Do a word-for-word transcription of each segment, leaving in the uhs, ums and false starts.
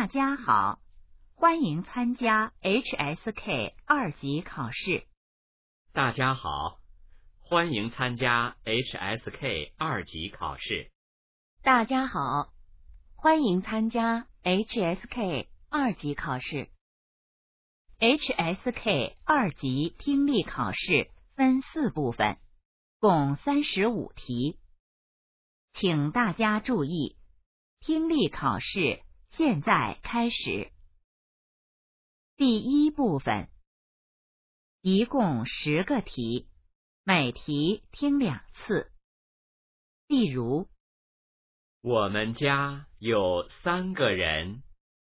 家好，欢迎参加 H S K 二级考试。 大家好，欢迎参加 H S K 二级考试。 大家好，欢迎参加 H S K 二级考试。 H S K 二级听力考试分四部分，共三十五题。请大家注意，听力考试现在开始。第一部分，一共十个题，每题听两次。例如， 我们家有三个人。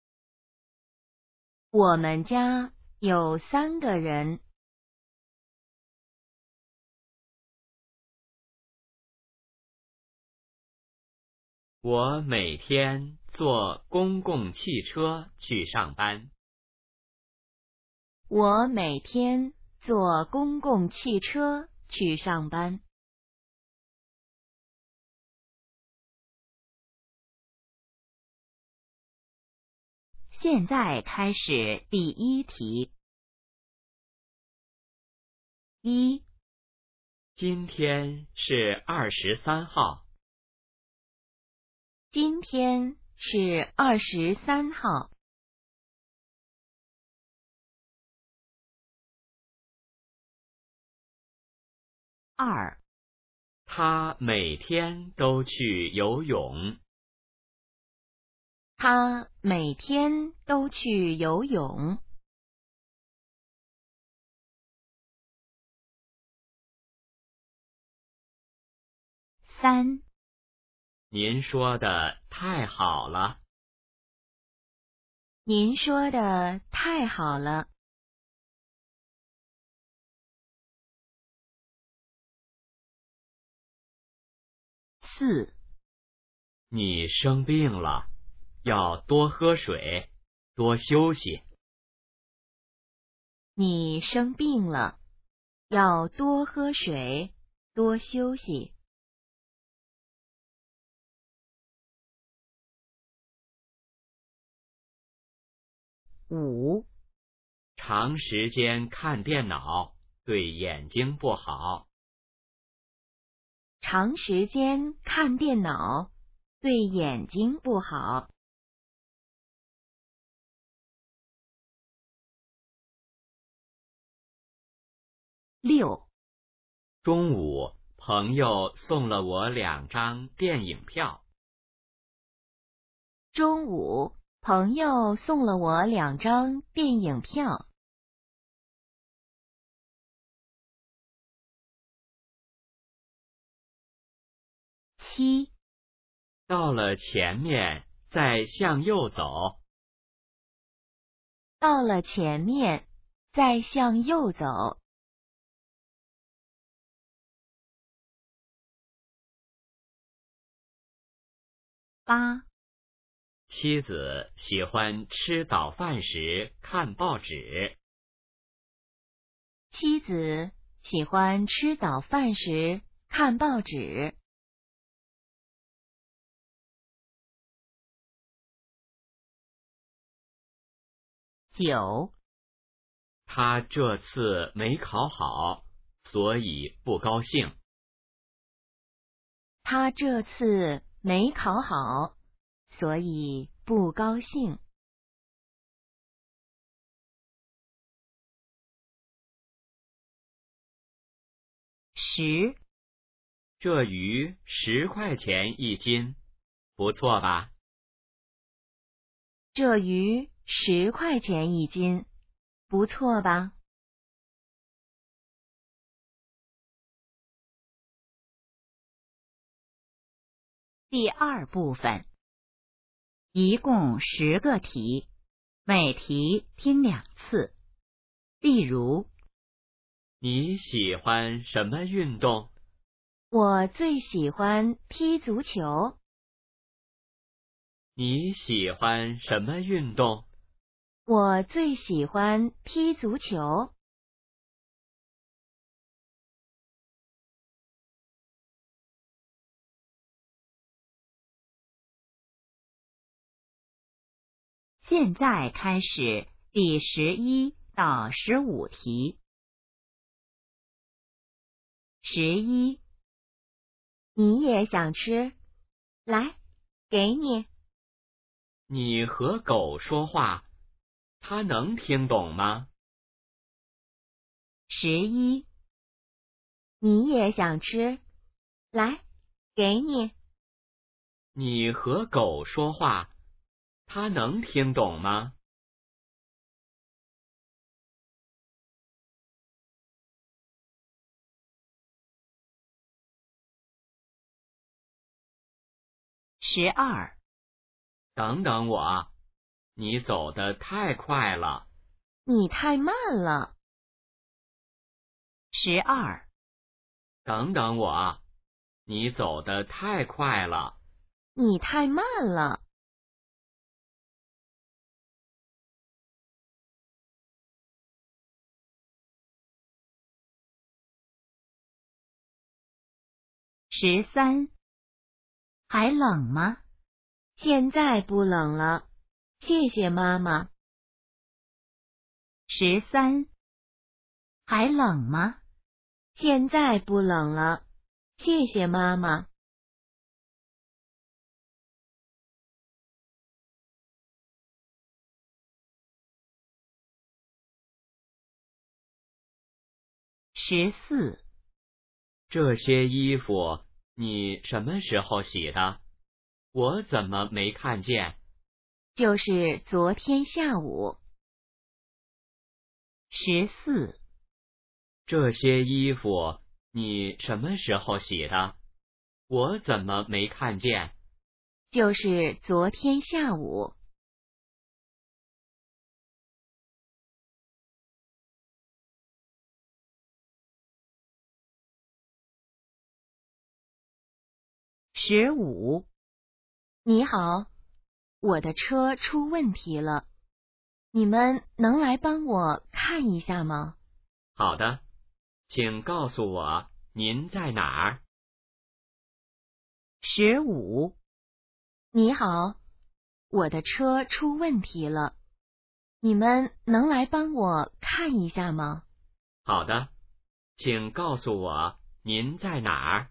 我们家有三个人。 我每天坐公共汽车去上班。 我每天坐公共汽车去上班。 现在开始第一题。一， 今天是二十三号。 今天是二十三号。 二， 他每天都去游泳。 他每天都去游泳。 三， 您说的太好了。 您说的太好了。 四， 你生病了，要多喝水，多休息。 你生病了，要多喝水，多休息。 五， 长时间看电脑对眼睛不好。 长时间看电脑对眼睛不好。 六， 中午朋友送了我两张电影票。 中午朋友送了我两张电影票。 七， 到了前面再向右走。 到了前面再向右走。 八， 妻子喜欢吃早饭时看报纸。 妻子喜欢吃早饭时看报纸。 九， 他这次没考好，所以不高兴。 他这次没考好，所以不高兴。 十， 这鱼十块钱一斤，不错吧？ 这鱼十块钱一斤，不错吧？ 第二部分，一共十个题，每题听两次。例如， 你喜欢什么运动？ 我最喜欢踢足球。 你喜欢什么运动？ 我最喜欢踢足球。 现在开始第十一到十五题。十一， 你也想吃？来，给你。 你和狗说话，它能听懂吗？ 十一， 你也想吃？来，给你。 你和狗说话，它能听懂吗？ 十二， 等等我，你走得太快了。 你太慢了。 十二， 等等我，你走得太快了。 你太慢了。 十三，还冷吗？ 现在不冷了，谢谢妈妈。 十三，还冷吗？ 现在不冷了，谢谢妈妈。 十四， 这些衣服你什么时候洗的？我怎么没看见？ 就是昨天下午。 十四， 这些衣服你什么时候洗的？我怎么没看见？ 就是昨天下午。 十五， 你好，我的车出问题了，你们能来帮我看一下吗？ 好的，请告诉我您在哪儿？ 十五， 你好，我的车出问题了，你们能来帮我看一下吗？ 好的，请告诉我您在哪儿？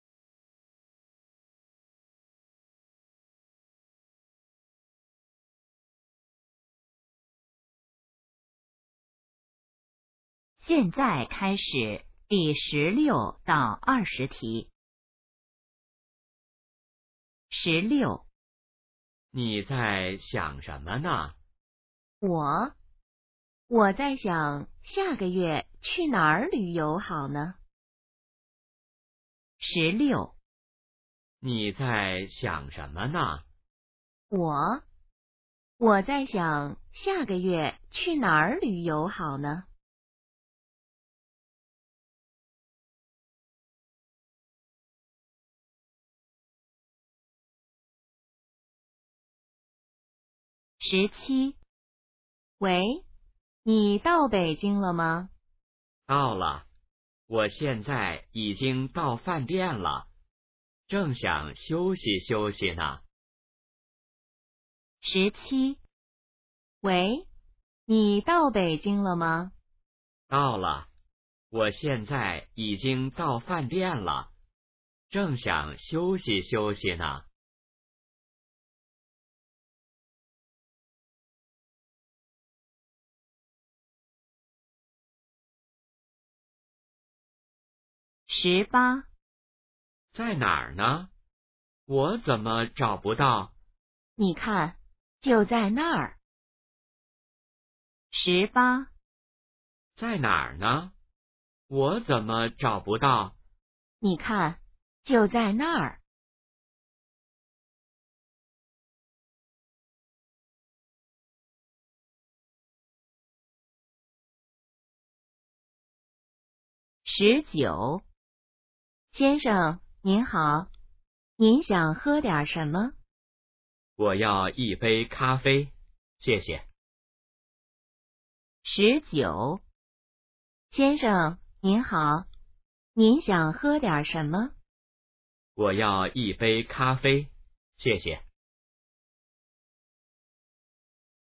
现在开始第十六到二十题。十六， 你在想什么呢？ 我，我在想下个月去哪儿旅游好呢？ 十六， 你在想什么呢？ 我，我在想下个月去哪儿旅游好呢？ 十七， 喂，你到北京了吗？ 到了，我现在已经到饭店了，正想休息休息呢。 十七， 喂，你到北京了吗？ 到了，我现在已经到饭店了，正想休息休息呢。 十八， 在哪儿呢？我怎么找不到？ 你看，就在那儿。 十八， 在哪儿呢？我怎么找不到？ 你看，就在那儿。 十九， 先生，您好，您想喝点什么？ 我要一杯咖啡，谢谢。 十九， 先生，您好，您想喝点什么？ 我要一杯咖啡，谢谢。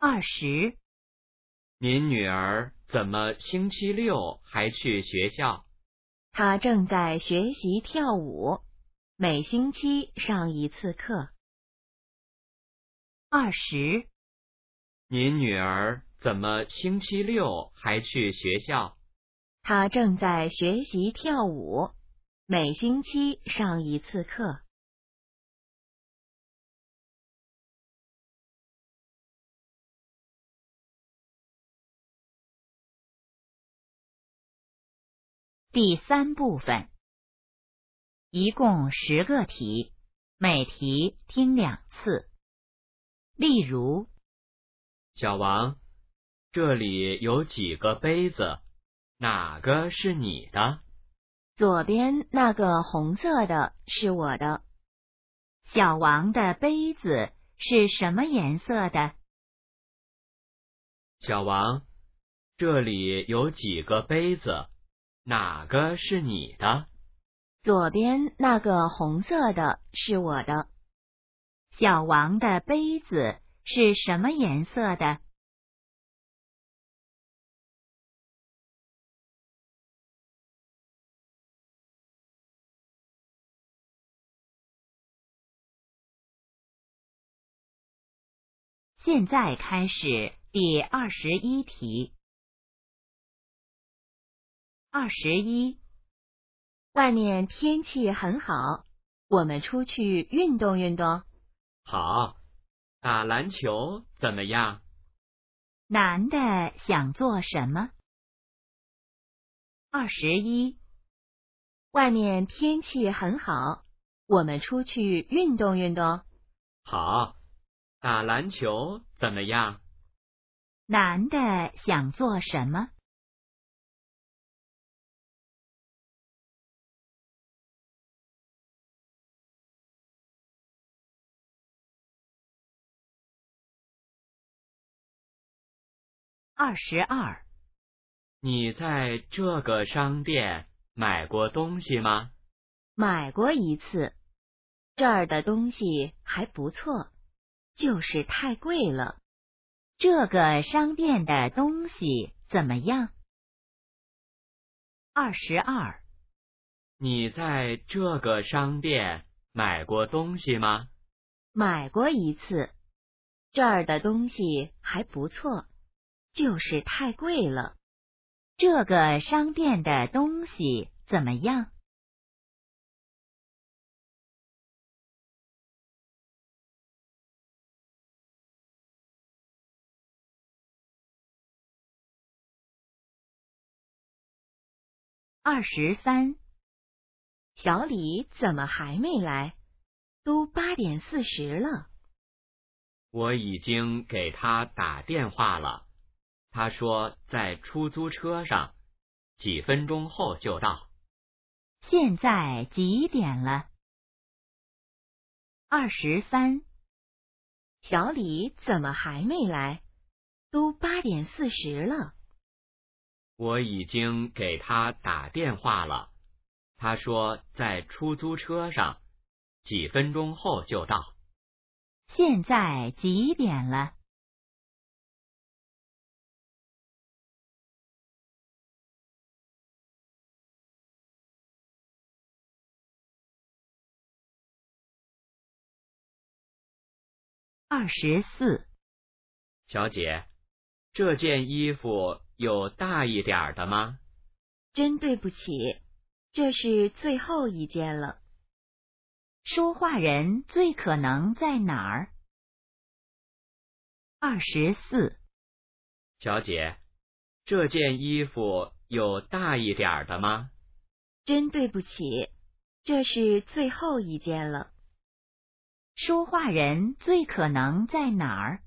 二十， 您女儿怎么星期六还去学校？ 她正在学习跳舞，每星期上一次课。 二十， 您女儿怎么星期六还去学校？ 她正在学习跳舞，每星期上一次课。 第三部分，一共十个题，每题听两次。例如， 小王，这里有几个杯子，哪个是你的？ 左边那个红色的是我的。 小王的杯子是什么颜色的？ 小王，这里有几个杯子，哪个是你的？ 左边那个红色的是我的。 小王的杯子是什么颜色的？现在开始第二十一题。二十一， 外面天气很好，我们出去运动运动。 好，打篮球怎么样？ 男的想做什么？二十一， 外面天气很好，我们出去运动运动。 好，打篮球怎么样？ 男的想做什么？二十二， 你在这个商店买过东西吗？ 买过一次，这儿的东西还不错，就是太贵了。 这个商店的东西怎么样？二十二， 你在这个商店买过东西吗？ 买过一次，这儿的东西还不错，就是太贵了。 这个商店的东西怎么样？二十三， 小李怎么还没来？都八点四十了。 我已经给他打电话了，他说在出租车上，几分钟后就到。 现在几点了？二十三， 小李怎么还没来？都八点四十了。 我已经给他打电话了，他说在出租车上，几分钟后就到。 现在几点了？二十四， 小姐，这件衣服有大一点的吗？ 真对不起，这是最后一件了。 说话人最可能在哪儿？二十四， 小姐，这件衣服有大一点的吗？ 真对不起，这是最后一件了。 说话人最可能在哪儿？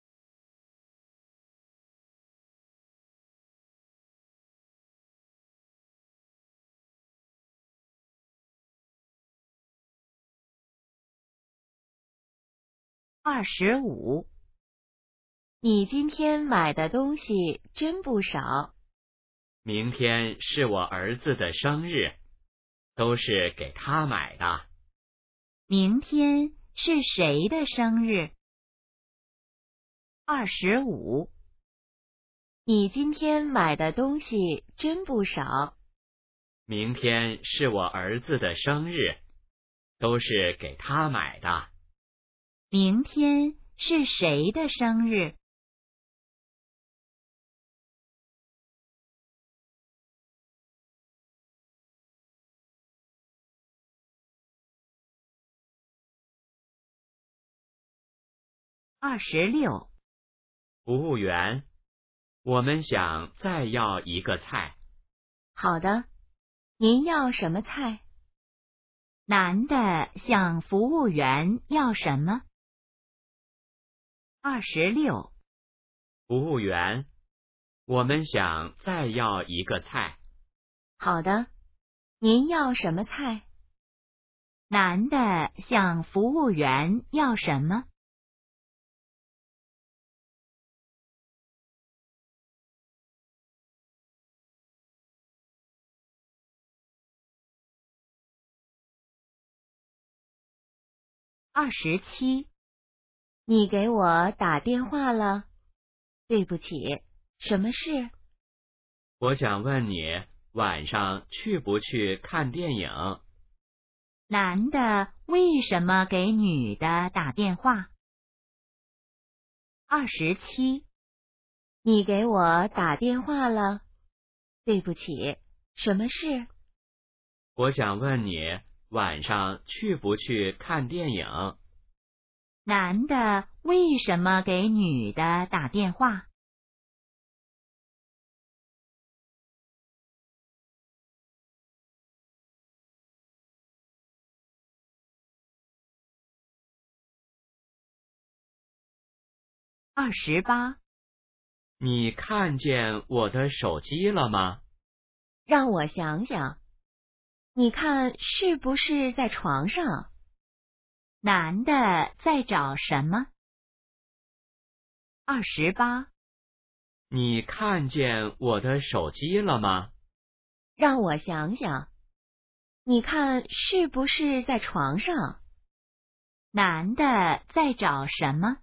二十五， 你今天买的东西真不少。 明天是我儿子的生日，都是给他买的。 明天是谁的生日？ 二十五。 你今天买的东西真不少。 明天是我儿子的生日，都是给他买的。 明天是谁的生日？二十六。 服务员，我们想再要一个菜。 好的，您要什么菜？ 男的向服务员要什么？二十六。 服务员，我们想再要一个菜。 好的，您要什么菜？ 男的向服务员要什么？二十七。 你给我打电话了？对不起，什么事？ 我想问你晚上去不去看电影？ 男的为什么给女的打电话？二十七。 你给我打电话了？对不起，什么事？ 我想问你晚上去不去看电影？ 男的为什么给女的打电话？二十八。 你看见我的手机了吗？ 让我想想，你看是不是在床上？ 男的在找什么？二十八。 你看见我的手机了吗？ 让我想想，你看是不是在床上？ 男的在找什么？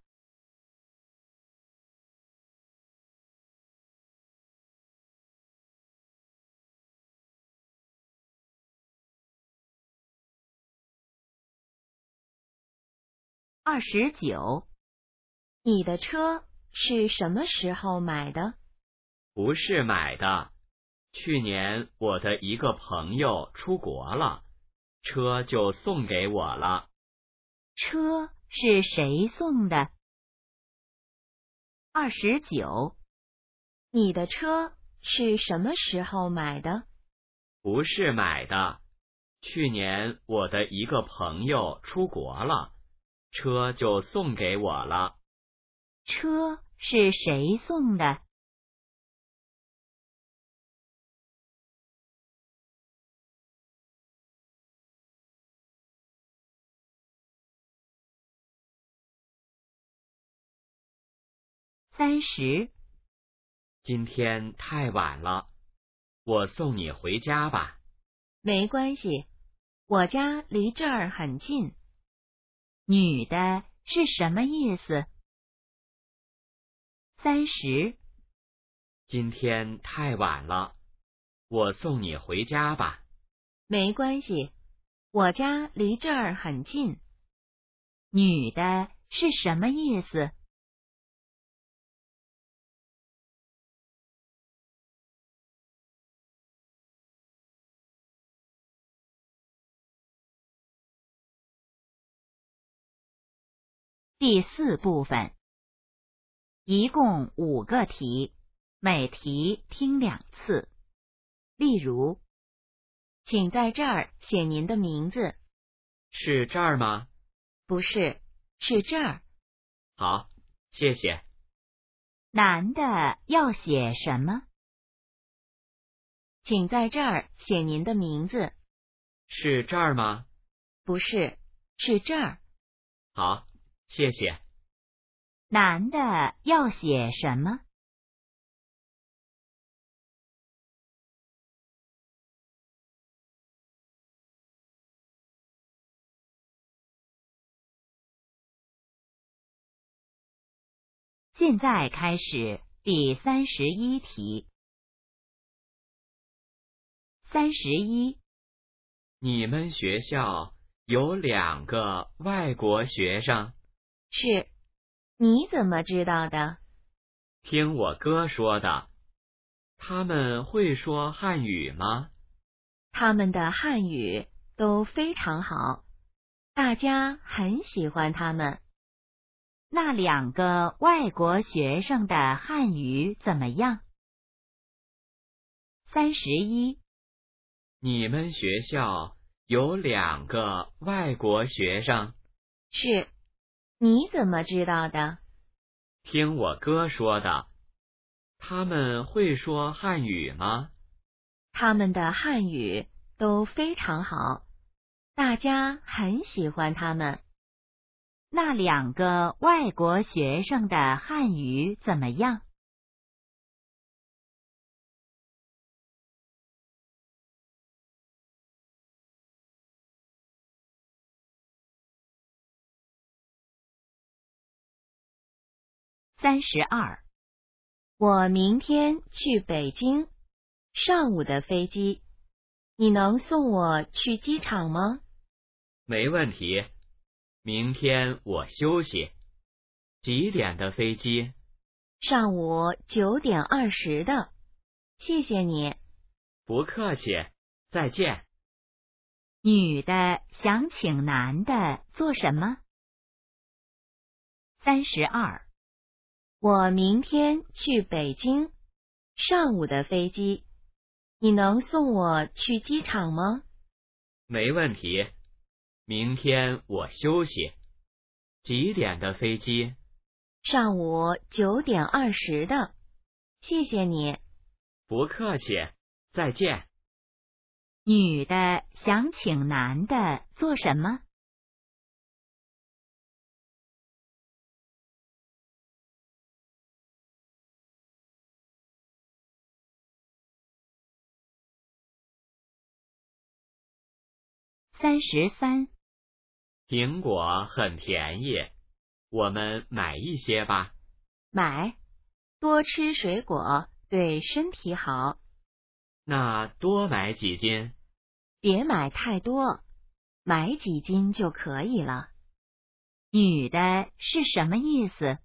二十九。 你的车是什么时候买的？ 不是买的，去年我的一个朋友出国了，车就送给我了。 车是谁送的？二十九。 你的车是什么时候买的？ 不是买的，去年我的一个朋友出国了，车就送给我了。 车是谁送的？三十。 今天太晚了，我送你回家吧。 没关系，我家离这儿很近。 女的是什么意思？三十。 今天太晚了，我送你回家吧。 没关系，我家离这儿很近。 女的是什么意思？第四部分，一共五个题，每题听两次。例如， 请在这儿写您的名字。 是这儿吗？ 不是，是这儿。 好，谢谢。 男的要写什么？ 请在这儿写您的名字。 是这儿吗？ 不是，是这儿。 好，谢谢。 男的要写什么？ 现在开始第三十一题。三十一， 你们学校有两个外国学生？ 是。你怎么知道的？ 听我哥说的。他们会说汉语吗？ 他们的汉语都非常好，大家很喜欢他们。 那两个外国学生的汉语怎么样？三十一， 你们学校有两个外国学生？ 是。你怎么知道的？ 听我哥说的。他们会说汉语吗？ 他们的汉语都非常好，大家很喜欢他们。 那两个外国学生的汉语怎么样？三十二， 我明天去北京，上午的飞机，你能送我去机场吗？ 没问题，明天我休息。几点的飞机？ 上午九点二十的。谢谢你。 不客气，再见。 女的想请男的做什么？三十二， 我明天去北京，上午的飞机，你能送我去机场吗？ 没问题，明天我休息。几点的飞机？ 上午九点二十的。谢谢你。 不客气，再见。 女的想请男的做什么？三十三， 苹果很便宜，我们买一些吧。 买，多吃水果对身体好。 那多买几斤？ 别买太多，买几斤就可以了。 女的是什么意思？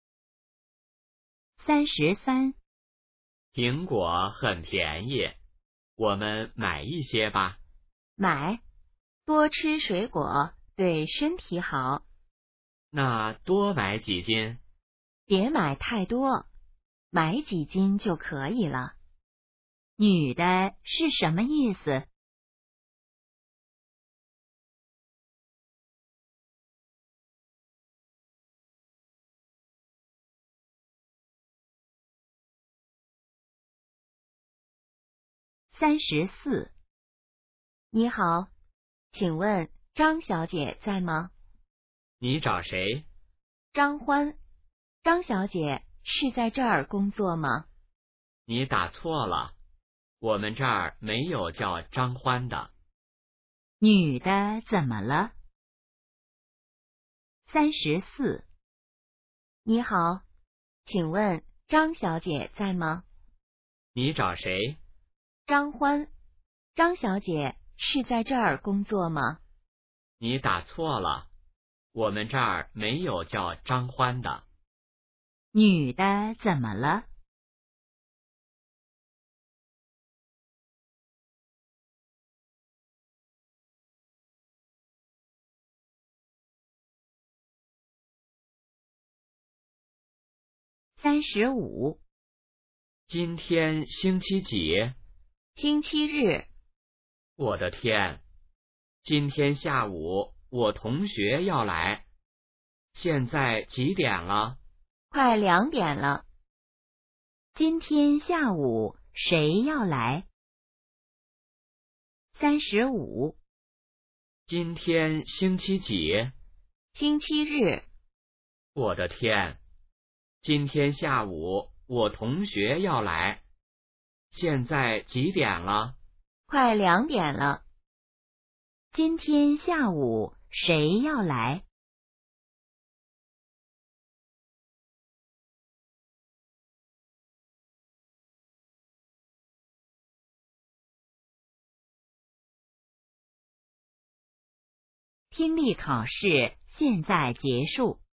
三十三， 苹果很便宜，我们买一些吧。 买，多吃水果对身体好。 那多买几斤？ 别买太多，买几斤就可以了。 女的是什么意思？三十四， 你好，请问张小姐在吗？ 你找谁？ 张欢，张小姐是在这儿工作吗？ 你打错了，我们这儿没有叫张欢的。 女的怎么了？三十四， 你好，请问张小姐在吗？ 你找谁？ 张欢，张小姐是在这儿工作吗？ 你打错了，我们这儿没有叫张欢的。 女的怎么了？三十五， 今天星期几？ 星期日。 我的天，今天下午我同学要来。现在几点了？ 快两点了。 今天下午谁要来？三十五， 今天星期几？ 星期日。 我的天，今天下午我同学要来。现在几点了？ 快两点了。 今天下午谁要来？ 听力考试现在结束。